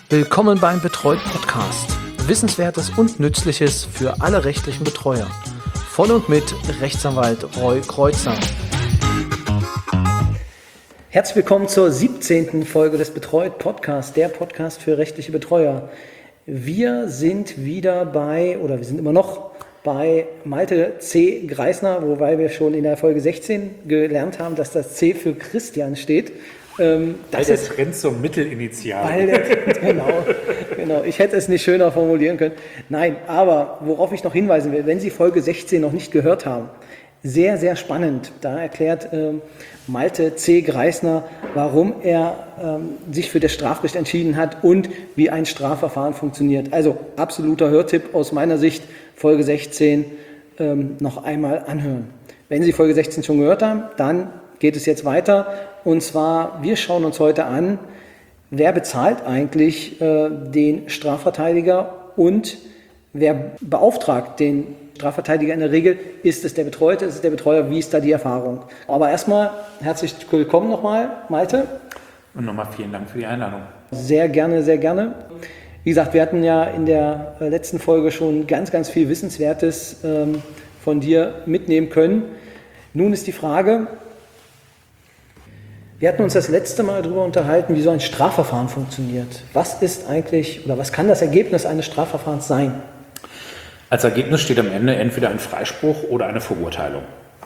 Willkommen beim Betreut Podcast. Wissenswertes und Nützliches für alle rechtlichen Betreuer. Von und mit Rechtsanwalt Roy Kreuzer. Herzlich willkommen zur 17. Folge des Betreut Podcasts, der Podcast für rechtliche Betreuer. Wir sind immer noch bei Malte C. Greisner, wobei wir schon in der Folge 16 gelernt haben, dass das C für Christian steht. Weil der Trend zum Mittelinitial. Genau. Ich hätte es nicht schöner formulieren können. Nein, aber worauf ich noch hinweisen will, wenn Sie Folge 16 noch nicht gehört haben, sehr, sehr spannend. Da erklärt Malte C. Greisner, warum er sich für das Strafrecht entschieden hat und wie ein Strafverfahren funktioniert. Also absoluter Hörtipp aus meiner Sicht, Folge 16 noch einmal anhören. Wenn Sie Folge 16 schon gehört haben, dann geht es jetzt weiter. Und zwar, wir schauen uns heute an, wer bezahlt eigentlich den Strafverteidiger und wer beauftragt den Strafverteidiger in der Regel? Ist es der Betreute, ist es der Betreuer? Wie ist da die Erfahrung? Aber erstmal herzlich willkommen nochmal, Malte. Und nochmal vielen Dank für die Einladung. Sehr gerne, sehr gerne. Wie gesagt, wir hatten ja in der letzten Folge schon ganz, ganz viel Wissenswertes von dir mitnehmen können. Nun ist die Frage, wir hatten uns das letzte Mal darüber unterhalten, wie so ein Strafverfahren funktioniert. Was ist eigentlich oder was kann das Ergebnis eines Strafverfahrens sein? Als Ergebnis steht am Ende entweder ein Freispruch oder eine Verurteilung.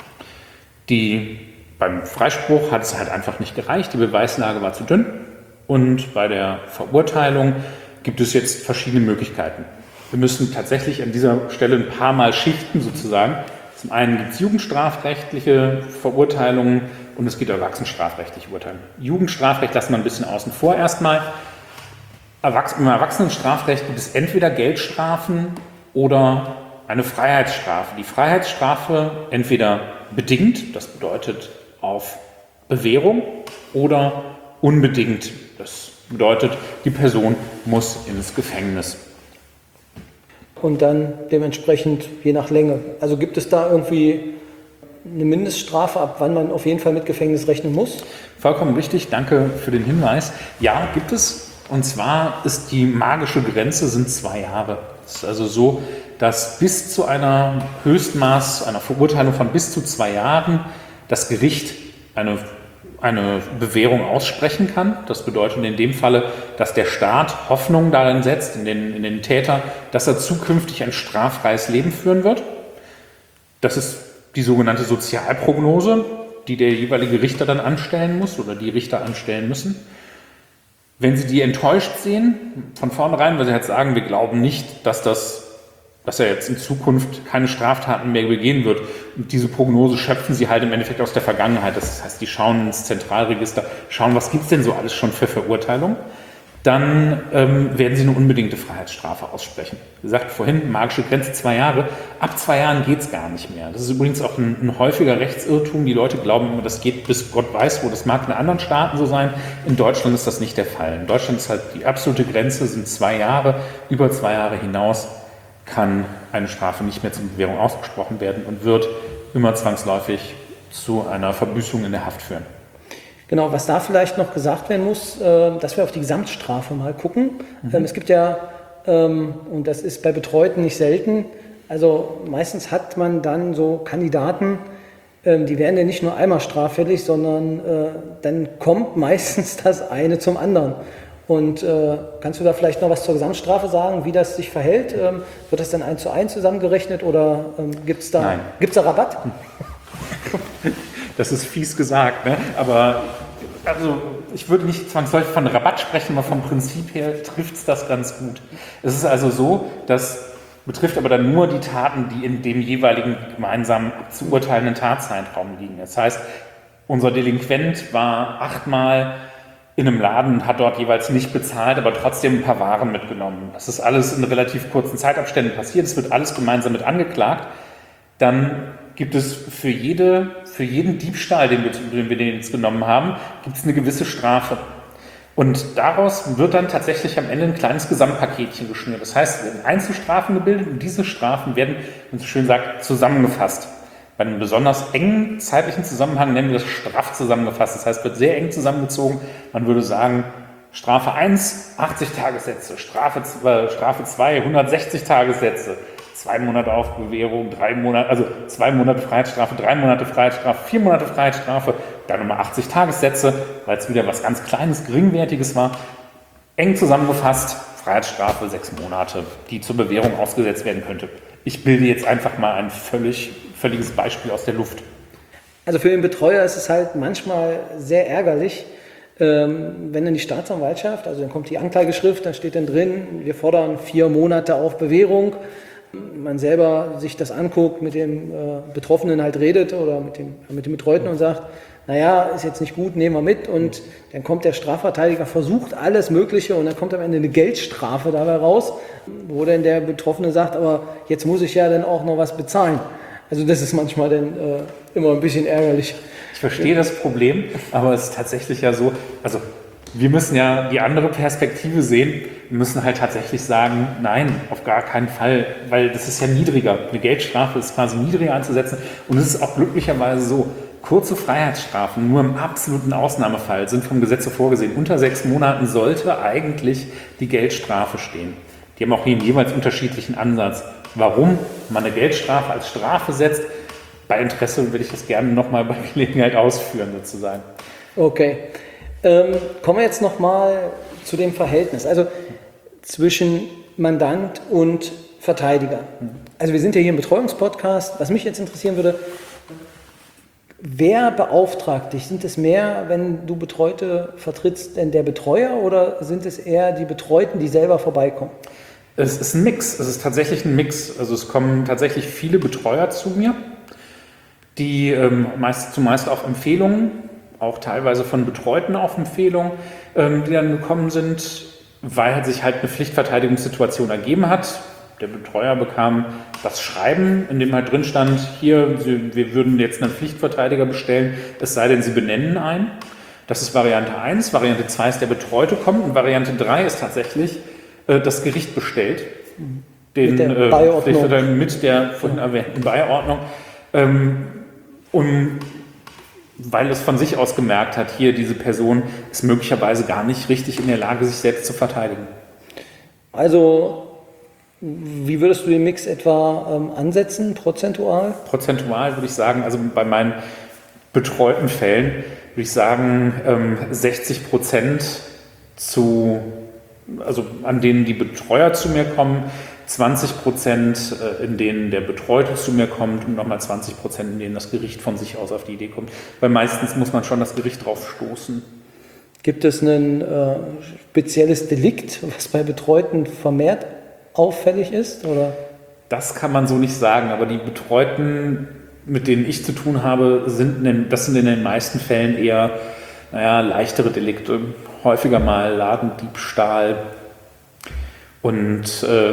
Beim Freispruch hat es halt einfach nicht gereicht, die Beweislage war zu dünn. Und bei der Verurteilung gibt es jetzt verschiedene Möglichkeiten. Wir müssen tatsächlich an dieser Stelle ein paar Mal schichten sozusagen. Zum einen gibt es jugendstrafrechtliche Verurteilungen und es gibt erwachsenenstrafrechtliche Urteile. Jugendstrafrecht lassen wir ein bisschen außen vor erstmal. Im Erwachsenenstrafrecht gibt es entweder Geldstrafen oder eine Freiheitsstrafe. Die Freiheitsstrafe entweder bedingt, das bedeutet auf Bewährung, oder unbedingt, das bedeutet, die Person muss ins Gefängnis. Und dann dementsprechend je nach Länge. Also gibt es da irgendwie eine Mindeststrafe, ab wann man auf jeden Fall mit Gefängnis rechnen muss? Vollkommen richtig, danke für den Hinweis. Ja, gibt es. Und zwar ist die magische Grenze sind 2 Jahre. Es ist also so, dass bis zu einer Höchstmaß, einer Verurteilung von bis zu 2 Jahren das Gericht eine Bewährung aussprechen kann. Das bedeutet in dem Falle, dass der Staat Hoffnung darin setzt, in den Täter, dass er zukünftig ein straffreies Leben führen wird. Das ist die sogenannte Sozialprognose, die der jeweilige Richter dann anstellen muss oder die Richter anstellen müssen. Wenn Sie die enttäuscht sehen, von vornherein, weil Sie halt sagen, wir glauben nicht, dass er jetzt in Zukunft keine Straftaten mehr begehen wird. Und diese Prognose schöpfen Sie halt im Endeffekt aus der Vergangenheit. Das heißt, die schauen ins Zentralregister, schauen, was gibt es denn so alles schon für Verurteilungen. Dann werden Sie eine unbedingte Freiheitsstrafe aussprechen. Wie gesagt, vorhin magische Grenze 2 Jahre. Ab 2 Jahren geht es gar nicht mehr. Das ist übrigens auch ein häufiger Rechtsirrtum. Die Leute glauben immer, das geht bis Gott weiß wo. Das mag in anderen Staaten so sein. In Deutschland ist das nicht der Fall. In Deutschland ist halt die absolute Grenze sind 2 Jahre. Über 2 Jahre hinaus kann eine Strafe nicht mehr zur Bewährung ausgesprochen werden und wird immer zwangsläufig zu einer Verbüßung in der Haft führen. Genau, was da vielleicht noch gesagt werden muss, dass wir auf die Gesamtstrafe mal gucken. Es gibt ja, und das ist bei Betreuten nicht selten, also meistens hat man dann so Kandidaten, die werden ja nicht nur einmal straffällig, sondern dann kommt meistens das eine zum anderen. Und kannst du da vielleicht noch was zur Gesamtstrafe sagen, wie das sich verhält? Wird das dann 1:1 zusammengerechnet oder gibt's da Rabatt? Das ist fies gesagt, ne? Aber also ich würde nicht zwangsläufig von Rabatt sprechen, aber vom Prinzip her trifft es das ganz gut. Es ist also so, das betrifft aber dann nur die Taten, die in dem jeweiligen gemeinsam zu urteilenden Tatzeitraum liegen. Das heißt, unser Delinquent war 8-mal in einem Laden und hat dort jeweils nicht bezahlt, aber trotzdem ein paar Waren mitgenommen. Das ist alles in relativ kurzen Zeitabständen passiert. Es wird alles gemeinsam mit angeklagt. Dann gibt es für jeden Diebstahl, den wir jetzt genommen haben, gibt es eine gewisse Strafe. Und daraus wird dann tatsächlich am Ende ein kleines Gesamtpaketchen geschnürt. Das heißt, es werden Einzelstrafen gebildet und diese Strafen werden, wie man so schön sagt, zusammengefasst. Bei einem besonders engen zeitlichen Zusammenhang nennen wir das straff zusammengefasst. Das heißt, es wird sehr eng zusammengezogen. Man würde sagen, Strafe 1, 80 Tagessätze. Strafe 2, 160 Tagessätze. 2 Monate auf Bewährung, 3 Monate, also 2 Monate Freiheitsstrafe, 3 Monate Freiheitsstrafe, 4 Monate Freiheitsstrafe, dann nochmal 80 Tagessätze, weil es wieder was ganz Kleines, Geringwertiges war. Eng zusammengefasst, Freiheitsstrafe 6 Monate, die zur Bewährung ausgesetzt werden könnte. Ich bilde jetzt einfach mal ein völliges Beispiel aus der Luft. Also für den Betreuer ist es halt manchmal sehr ärgerlich, wenn dann die Staatsanwaltschaft, also dann kommt die Anklageschrift, da steht dann drin, wir fordern 4 Monate auf Bewährung. Man selber sich das anguckt, mit dem Betroffenen halt redet oder mit dem Betreuten und sagt, naja, ist jetzt nicht gut, nehmen wir mit. Und dann kommt der Strafverteidiger, versucht alles Mögliche und dann kommt am Ende eine Geldstrafe dabei raus, wo dann der Betroffene sagt, aber jetzt muss ich ja dann auch noch was bezahlen. Also das ist manchmal dann immer ein bisschen ärgerlich. Ich verstehe das Problem, aber es ist tatsächlich ja so, also wir müssen ja die andere Perspektive sehen. Wir müssen halt tatsächlich sagen, nein, auf gar keinen Fall, weil das ist ja niedriger. Eine Geldstrafe ist quasi niedriger anzusetzen und es ist auch glücklicherweise so, kurze Freiheitsstrafen, nur im absoluten Ausnahmefall, sind vom Gesetz so vorgesehen. Unter 6 Monaten sollte eigentlich die Geldstrafe stehen. Die haben auch hier einen jeweils unterschiedlichen Ansatz. Warum man eine Geldstrafe als Strafe setzt, bei Interesse würde ich das gerne nochmal bei Gelegenheit ausführen sozusagen. Okay. Kommen wir jetzt nochmal zu dem Verhältnis, also zwischen Mandant und Verteidiger. Also wir sind ja hier im Betreuungspodcast. Was mich jetzt interessieren würde, wer beauftragt dich? Sind es mehr, wenn du Betreute vertrittst, denn der Betreuer oder sind es eher die Betreuten, die selber vorbeikommen? Es ist ein Mix, es ist tatsächlich ein Mix. Also es kommen tatsächlich viele Betreuer zu mir, die zumeist auf Empfehlungen, auch teilweise von Betreuten auf Empfehlung, die dann gekommen sind, weil sich halt eine Pflichtverteidigungssituation ergeben hat. Der Betreuer bekam das Schreiben, in dem halt drin stand, hier, wir würden jetzt einen Pflichtverteidiger bestellen, es sei denn, Sie benennen einen. Das ist Variante 1. Variante 2 ist, der Betreute kommt und Variante 3 ist tatsächlich, das Gericht bestellt. Mit der Beiordnung. Mit der vorhin erwähnten Beiordnung. Und weil es von sich aus gemerkt hat, hier diese Person ist möglicherweise gar nicht richtig in der Lage, sich selbst zu verteidigen. Also, wie würdest du den Mix etwa ansetzen, prozentual? Prozentual würde ich sagen, also bei meinen betreuten Fällen würde ich sagen 60% an denen die Betreuer zu mir kommen, 20%, in denen der Betreute zu mir kommt und nochmal 20%, in denen das Gericht von sich aus auf die Idee kommt. Weil meistens muss man schon das Gericht drauf stoßen. Gibt es ein spezielles Delikt, was bei Betreuten vermehrt auffällig ist? Oder? Das kann man so nicht sagen, aber die Betreuten, mit denen ich zu tun habe, sind in den meisten Fällen eher leichtere Delikte. Häufiger mal Ladendiebstahl und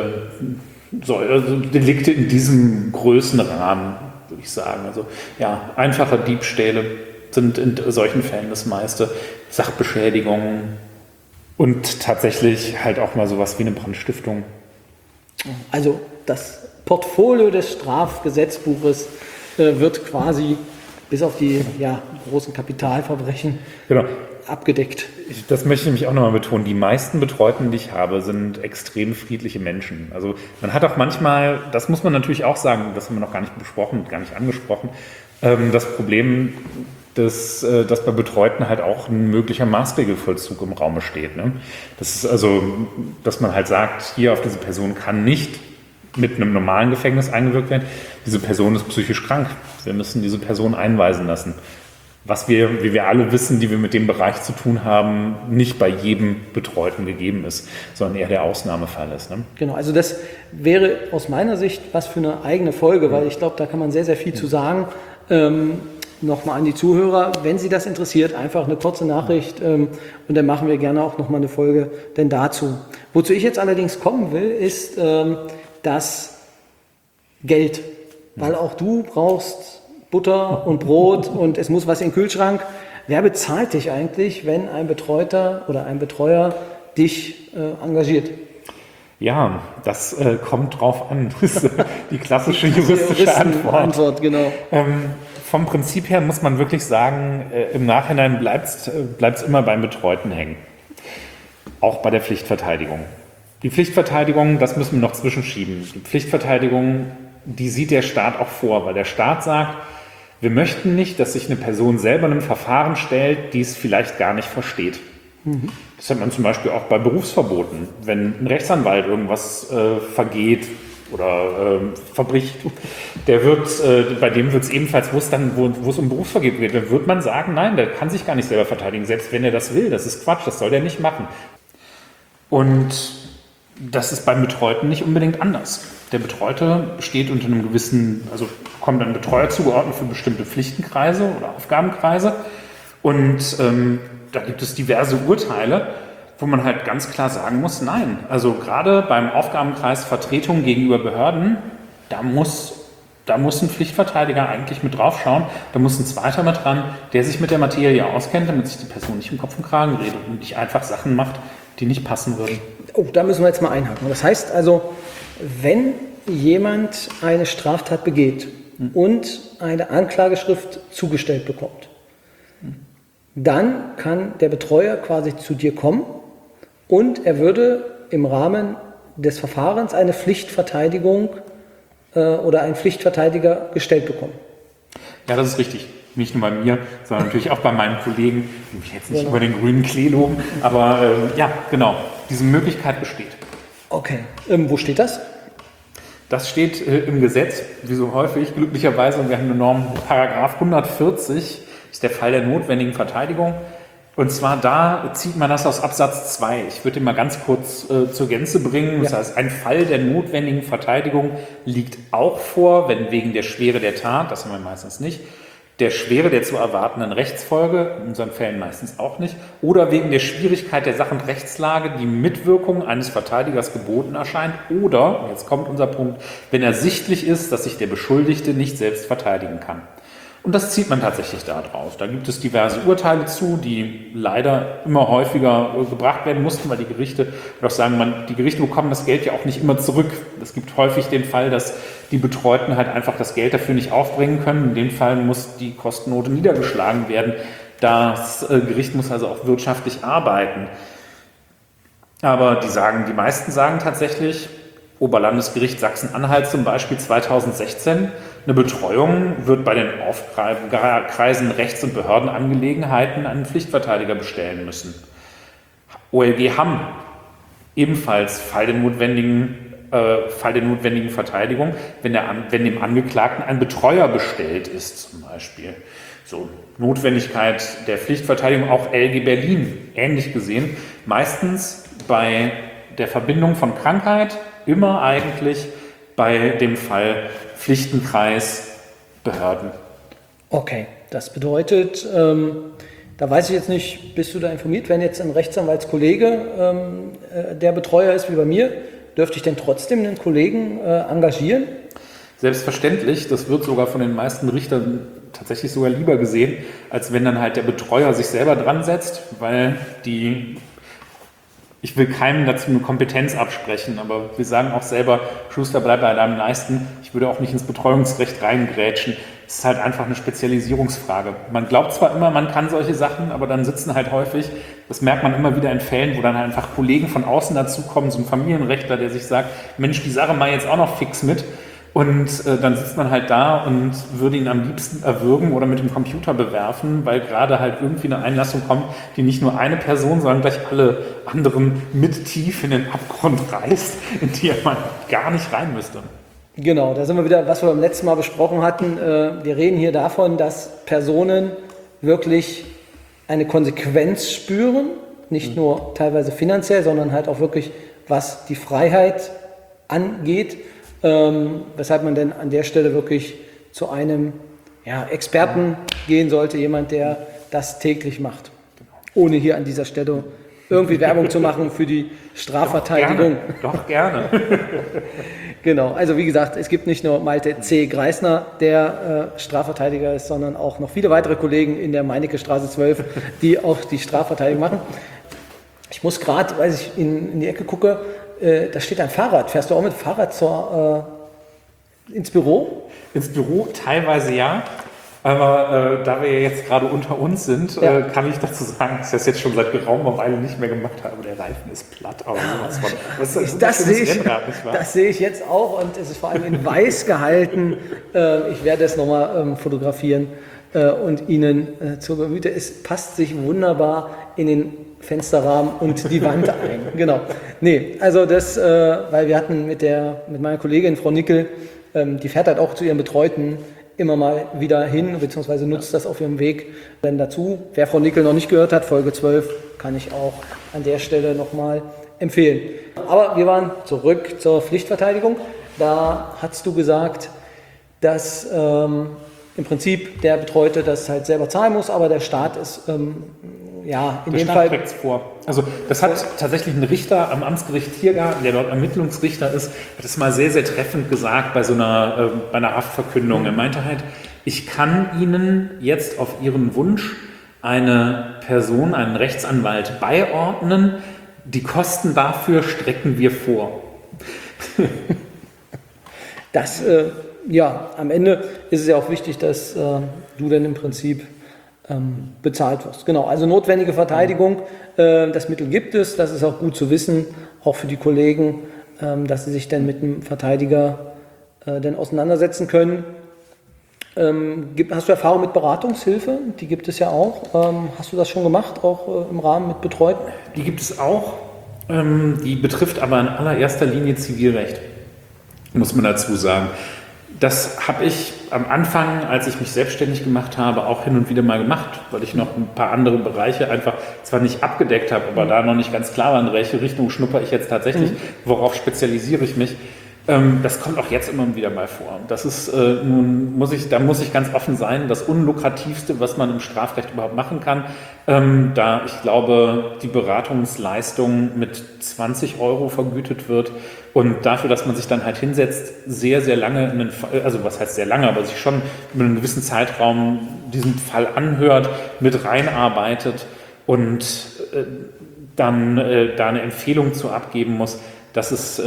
also Delikte in diesem Größenrahmen, würde ich sagen. Also ja, einfache Diebstähle sind in solchen Fällen das meiste, Sachbeschädigungen und tatsächlich halt auch mal sowas wie eine Brandstiftung. Also das Portfolio des Strafgesetzbuches wird quasi bis auf die großen Kapitalverbrechen abgedeckt. Das möchte ich nämlich auch nochmal betonen. Die meisten Betreuten, die ich habe, sind extrem friedliche Menschen. Also man hat auch manchmal, das muss man natürlich auch sagen, das haben wir noch gar nicht besprochen, gar nicht angesprochen, das Problem, dass bei Betreuten halt auch ein möglicher Maßregelvollzug im Raume steht. Ne? Das ist also, dass man halt sagt, hier auf diese Person kann nicht mit einem normalen Gefängnis eingewirkt werden. Diese Person ist psychisch krank. Wir müssen diese Person einweisen lassen. Was wir, wie wir alle wissen, die wir mit dem Bereich zu tun haben, nicht bei jedem Betreuten gegeben ist, sondern eher der Ausnahmefall ist. Ne? Genau, also das wäre aus meiner Sicht was für eine eigene Folge, weil ich glaube, da kann man sehr, sehr viel zu sagen. Nochmal an die Zuhörer, wenn Sie das interessiert, einfach eine kurze Nachricht und dann machen wir gerne auch nochmal eine Folge denn dazu. Wozu ich jetzt allerdings kommen will, ist das Geld, weil auch du brauchst Butter und Brot und es muss was in den Kühlschrank. Wer bezahlt dich eigentlich, wenn ein Betreuter oder ein Betreuer dich engagiert? Ja, das kommt drauf an. Das ist die klassische juristische Antwort. Genau. Vom Prinzip her muss man wirklich sagen, im Nachhinein bleibt's immer beim Betreuten hängen. auch bei der Pflichtverteidigung. Die Pflichtverteidigung, das müssen wir noch zwischenschieben. Die Pflichtverteidigung, die sieht der Staat auch vor, weil der Staat sagt, wir möchten nicht, dass sich eine Person selber einem Verfahren stellt, die es vielleicht gar nicht versteht. Das hat man zum Beispiel auch bei Berufsverboten. Wenn ein Rechtsanwalt irgendwas vergeht oder verbricht, bei dem wird es ebenfalls, wo es um Berufsverbot geht, dann wird man sagen, nein, der kann sich gar nicht selber verteidigen, selbst wenn er das will. Das ist Quatsch, das soll der nicht machen. Und das ist beim Betreuten nicht unbedingt anders. Der Betreute steht unter einem gewissen, also bekommt ein Betreuer zugeordnet für bestimmte Pflichtenkreise oder Aufgabenkreise. Und da gibt es diverse Urteile, wo man halt ganz klar sagen muss, nein. Also gerade beim Aufgabenkreis Vertretung gegenüber Behörden, da muss ein Pflichtverteidiger eigentlich mit draufschauen. Da muss ein Zweiter mit dran, der sich mit der Materie auskennt, damit sich die Person nicht im Kopf und Kragen redet und nicht einfach Sachen macht, die nicht passen würden. Oh, da müssen wir jetzt mal einhaken. Das heißt also, wenn jemand eine Straftat begeht und eine Anklageschrift zugestellt bekommt, dann kann der Betreuer quasi zu dir kommen und er würde im Rahmen des Verfahrens eine Pflichtverteidigung oder einen Pflichtverteidiger gestellt bekommen. Ja, das ist richtig. Nicht nur bei mir, sondern natürlich auch bei meinen Kollegen. Ich will jetzt nicht über den grünen Klee loben, aber ja, genau, diese Möglichkeit besteht. Okay, wo steht das? Das steht im Gesetz, wie so häufig, glücklicherweise, und wir haben eine Norm, Paragraph 140, ist der Fall der notwendigen Verteidigung. Und zwar da zieht man das aus Absatz 2. Ich würde den mal ganz kurz zur Gänze bringen. Das heißt, ein Fall der notwendigen Verteidigung liegt auch vor, wenn wegen der Schwere der Tat, das haben wir meistens nicht, der Schwere der zu erwartenden Rechtsfolge, in unseren Fällen meistens auch nicht, oder wegen der Schwierigkeit der Sach- und Rechtslage die Mitwirkung eines Verteidigers geboten erscheint, oder, jetzt kommt unser Punkt, wenn ersichtlich ist, dass sich der Beschuldigte nicht selbst verteidigen kann. Und das zieht man tatsächlich da drauf. Da gibt es diverse Urteile zu, die leider immer häufiger gebracht werden mussten, weil die Gerichte, ich würde auch sagen, die Gerichte bekommen das Geld ja auch nicht immer zurück. Es gibt häufig den Fall, dass die Betreuten halt einfach das Geld dafür nicht aufbringen können. In dem Fall muss die Kostennote niedergeschlagen werden. Das Gericht muss also auch wirtschaftlich arbeiten. Aber die meisten sagen tatsächlich, Oberlandesgericht Sachsen-Anhalt zum Beispiel 2016, eine Betreuung wird bei den Aufkreisen Rechts- und Behördenangelegenheiten einen Pflichtverteidiger bestellen müssen. OLG Hamm, ebenfalls Fall der notwendigen Verteidigung, wenn dem Angeklagten ein Betreuer bestellt ist zum Beispiel. So, Notwendigkeit der Pflichtverteidigung, auch LG Berlin, ähnlich gesehen, meistens bei der Verbindung von Krankheit, immer eigentlich bei dem Fall Pflichtenkreis Behörden. Okay, das bedeutet, da weiß ich jetzt nicht, bist du da informiert, wenn jetzt ein Rechtsanwaltskollege der Betreuer ist wie bei mir, dürfte ich denn trotzdem einen Kollegen engagieren? Selbstverständlich, das wird sogar von den meisten Richtern tatsächlich sogar lieber gesehen, als wenn dann halt der Betreuer sich selber dran setzt, weil ich will keinem dazu eine Kompetenz absprechen, aber wir sagen auch selber, Schuster, bleib bei deinem Leisten. Ich würde auch nicht ins Betreuungsrecht reingrätschen. Es ist halt einfach eine Spezialisierungsfrage. Man glaubt zwar immer, man kann solche Sachen, aber dann sitzen halt häufig, das merkt man immer wieder in Fällen, wo dann einfach Kollegen von außen dazukommen, so ein Familienrechtler, der sich sagt, Mensch, die Sache mal jetzt auch noch fix mit. Und dann sitzt man halt da und würde ihn am liebsten erwürgen oder mit dem Computer bewerfen, weil gerade halt irgendwie eine Einlassung kommt, die nicht nur eine Person, sondern gleich alle anderen mit tief in den Abgrund reißt, in die man gar nicht rein müsste. Genau, da sind wir wieder, was wir beim letzten Mal besprochen hatten. Wir reden hier davon, dass Personen wirklich eine Konsequenz spüren, nicht nur teilweise finanziell, sondern halt auch wirklich, was die Freiheit angeht. Weshalb man denn an der Stelle wirklich zu einem Experten gehen sollte, jemand, der das täglich macht. Ohne hier an dieser Stelle irgendwie Werbung zu machen für die Strafverteidigung. Doch gerne. Genau, also wie gesagt, es gibt nicht nur Malte C. Greisner, der Strafverteidiger ist, sondern auch noch viele weitere Kollegen in der Meinecke-Straße 12, die auch die Strafverteidigung machen. Ich muss gerade, weil ich in die Ecke gucke, da steht ein Fahrrad. Fährst du auch mit Fahrrad ins Büro? Ins Büro teilweise ja. Aber da wir jetzt gerade unter uns sind, kann ich dazu sagen, dass ich das jetzt schon seit geraumer Weile nicht mehr gemacht habe. Der Reifen ist platt. Aber das sehe ich jetzt auch und es ist vor allem in weiß gehalten. Ich werde es nochmal fotografieren und Ihnen zur Gemüte. Es passt sich wunderbar in den Fensterrahmen und die Wand ein. Genau. Nee, also das, weil wir hatten mit meiner Kollegin Frau Nickel, die fährt halt auch zu ihren Betreuten immer mal wieder hin, beziehungsweise nutzt das auf ihrem Weg dann dazu. Wer Frau Nickel noch nicht gehört hat, Folge 12, kann ich auch an der Stelle nochmal empfehlen. Aber wir waren zurück zur Pflichtverteidigung. Da hast du gesagt, dass im Prinzip der Betreute das halt selber zahlen muss, aber der Staat ist in dem Fall trägt es vor. Also das hat tatsächlich ein Richter am Amtsgericht Tiergarten, der dort Ermittlungsrichter ist, hat es mal sehr, sehr treffend gesagt bei bei einer Haftverkündung. Er meinte halt, ich kann Ihnen jetzt auf Ihren Wunsch eine Person, einen Rechtsanwalt beiordnen. Die Kosten dafür strecken wir vor. Das, am Ende ist es ja auch wichtig, dass du dann im Prinzip bezahlt wirst. Genau, also notwendige Verteidigung, das Mittel gibt es, das ist auch gut zu wissen, auch für die Kollegen, dass sie sich dann mit dem Verteidiger dann auseinandersetzen können. Hast du Erfahrung mit Beratungshilfe? Die gibt es ja auch. Hast du das schon gemacht, auch im Rahmen mit Betreuten? Die gibt es auch, die betrifft aber in allererster Linie Zivilrecht, muss man dazu sagen. Das habe ich am Anfang, als ich mich selbstständig gemacht habe, auch hin und wieder mal gemacht, weil ich noch ein paar andere Bereiche einfach zwar nicht abgedeckt habe, aber da noch nicht ganz klar war, in welche Richtung schnupper ich jetzt tatsächlich, worauf spezialisiere ich mich. Das kommt auch jetzt immer wieder mal vor. Das ist muss ich ganz offen sein, das Unlukrativste, was man im Strafrecht überhaupt machen kann. Da ich glaube, die Beratungsleistung mit 20 € vergütet wird und dafür, dass man sich dann halt hinsetzt, sehr, sehr lange, also was heißt sehr lange, aber sich schon in einem gewissen Zeitraum diesen Fall anhört, mit reinarbeitet und dann da eine Empfehlung zu abgeben muss, dass es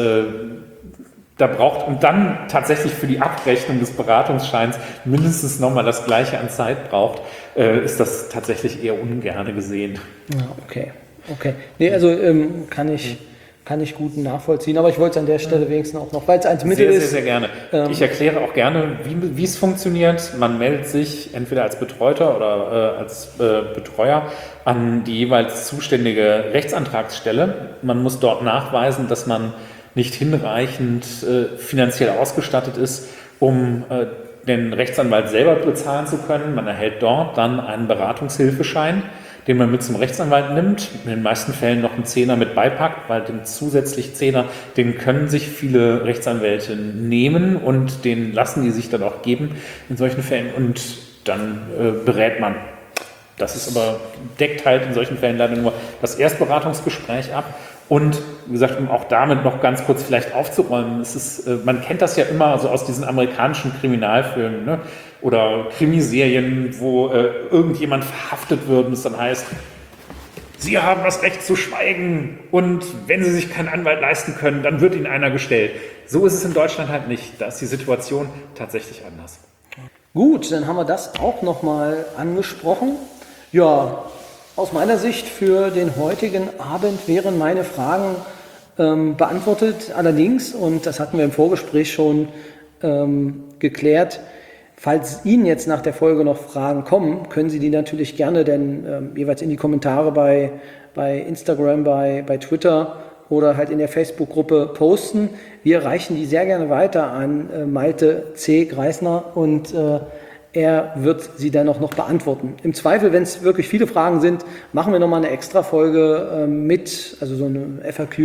da braucht und dann tatsächlich für die Abrechnung des Beratungsscheins mindestens nochmal das Gleiche an Zeit braucht, ist das tatsächlich eher ungerne gesehen. Ja, okay. Nee, also kann ich gut nachvollziehen, aber ich wollte es an der Stelle wenigstens auch noch, weil es als Mittel ist. Sehr, sehr gerne. Ich erkläre auch gerne, wie es funktioniert. Man meldet sich entweder als Betreuter oder als Betreuer an die jeweils zuständige Rechtsantragsstelle. Man muss dort nachweisen, dass man nicht hinreichend finanziell ausgestattet ist, um den Rechtsanwalt selber bezahlen zu können. Man erhält dort dann einen Beratungshilfeschein, den man mit zum Rechtsanwalt nimmt, in den meisten Fällen noch einen Zehner mit beipackt, weil den zusätzlich Zehner, den können sich viele Rechtsanwälte nehmen und den lassen die sich dann auch geben in solchen Fällen und dann berät man. Das ist aber, deckt halt in solchen Fällen leider nur das Erstberatungsgespräch ab. Und wie gesagt, um auch damit noch ganz kurz vielleicht aufzuräumen, man kennt das ja immer so aus diesen amerikanischen Kriminalfilmen, ne? Oder Krimiserien, wo irgendjemand verhaftet wird und es dann heißt, Sie haben das Recht zu schweigen und wenn Sie sich keinen Anwalt leisten können, dann wird Ihnen einer gestellt. So ist es in Deutschland halt nicht. Da ist die Situation tatsächlich anders. Gut, dann haben wir das auch nochmal angesprochen. Ja, aus meiner Sicht für den heutigen Abend wären meine Fragen beantwortet. Allerdings, und das hatten wir im Vorgespräch schon geklärt, falls Ihnen jetzt nach der Folge noch Fragen kommen, können Sie die natürlich gerne dann jeweils in die Kommentare bei Instagram, bei Twitter oder halt in der Facebook-Gruppe posten. Wir reichen die sehr gerne weiter an Malte C. Greisner und er wird sie dann auch noch beantworten. Im Zweifel, wenn es wirklich viele Fragen sind, machen wir nochmal eine Extra-Folge also so eine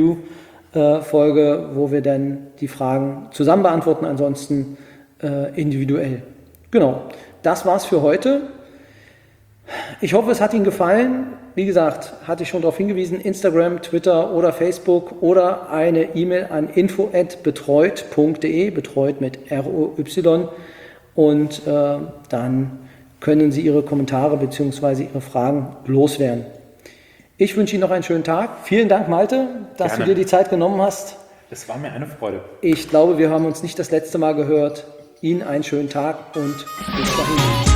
FAQ-Folge, wo wir dann die Fragen zusammen beantworten, ansonsten individuell. Genau, das war's für heute. Ich hoffe, es hat Ihnen gefallen. Wie gesagt, hatte ich schon darauf hingewiesen, Instagram, Twitter oder Facebook oder eine E-Mail an info@betreut.de, betreut mit ROY. Und dann können Sie Ihre Kommentare bzw. Ihre Fragen loswerden. Ich wünsche Ihnen noch einen schönen Tag. Vielen Dank, Malte, dass du dir die Zeit genommen hast. Es war mir eine Freude. Ich glaube, wir haben uns nicht das letzte Mal gehört. Ihnen einen schönen Tag und bis dahin.